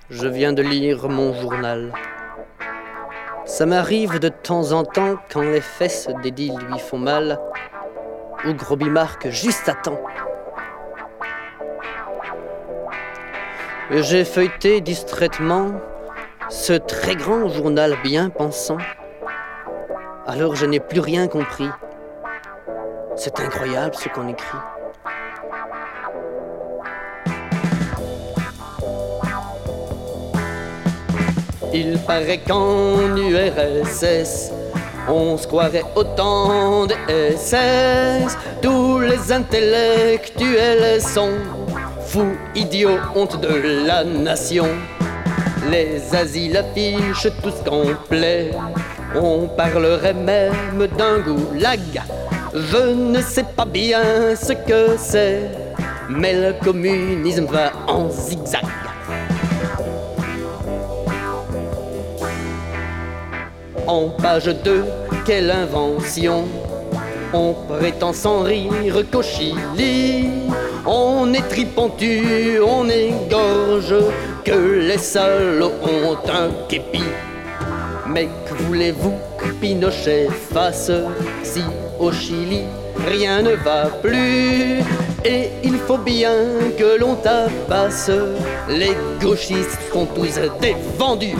Je viens de lire mon journal. Ça m'arrive de temps en temps quand les fesses d'Eddie lui font mal, ou Groby marque juste à temps. J'ai feuilleté distraitement ce très grand journal bien pensant. Alors je n'ai plus rien compris. C'est incroyable ce qu'on écrit. Il paraît qu'en URSS, on se croirait autant de SS. Tous les intellectuels sont fous, idiots, honte de la nation. Les asiles affichent tous complets. On parlerait même d'un goulag. Je ne sais pas bien ce que c'est, mais le communisme va en zigzag. En page 2, quelle invention! On prétend sans rire qu'au Chili, on est tripentu, on égorge, que les salauds ont un képi. Mais que voulez-vous que Pinochet fasse si au Chili rien ne va plus? Et il faut bien que l'on tabasse, les gauchistes sont tous des vendus.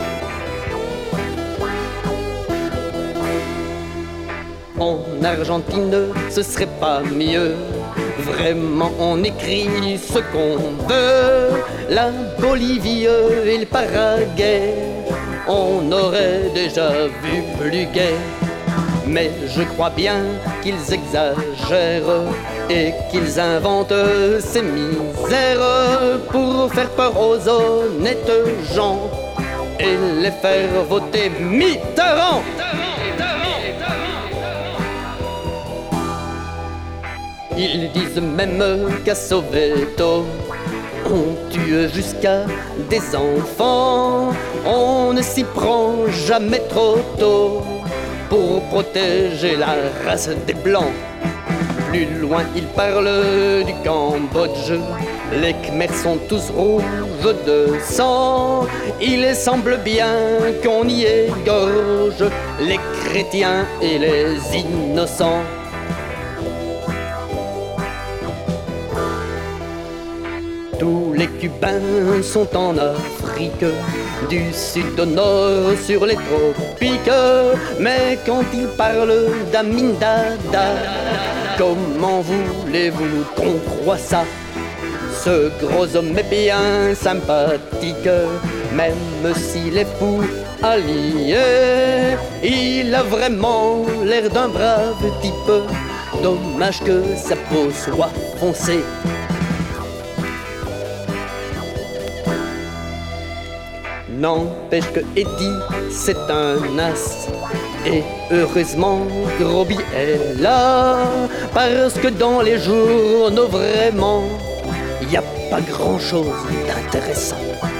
En Argentine, ce serait pas mieux. Vraiment, on écrit ce qu'on veut. La Bolivie et le Paraguay, on aurait déjà vu plus gai. Mais je crois bien qu'ils exagèrent et qu'ils inventent ces misères pour faire peur aux honnêtes gens et les faire voter Mitterrand. Ils disent même qu'à Soweto, on tue jusqu'à des enfants. On ne s'y prend jamais trop tôt pour protéger la race des Blancs. Plus loin, ils parlent du Cambodge. Les Khmers sont tous rouges de sang. Il semble bien qu'on y égorge les chrétiens et les innocents. Tous les Cubains sont en Afrique, du sud au nord sur les tropiques. Mais quand ils parlent d'Amin Dada, comment voulez-vous qu'on croie ça? Ce gros homme est bien sympathique, même s'il est fou allié. Il a vraiment l'air d'un brave type, dommage que sa peau soit foncée. N'empêche que Eddie, c'est un as. Et heureusement, Groby est là. Parce que dans les journaux, vraiment, y a pas grand-chose d'intéressant.